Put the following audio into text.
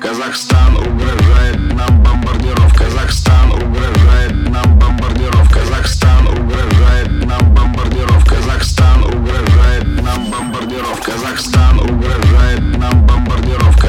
Казахстан угрожает нам бомбардировка. Казахстан угрожает нам бомбардировка. Казахстан угрожает нам бомбардировка. Казахстан угрожает нам бомбардировка. Казахстан угрожает нам бомбардировка.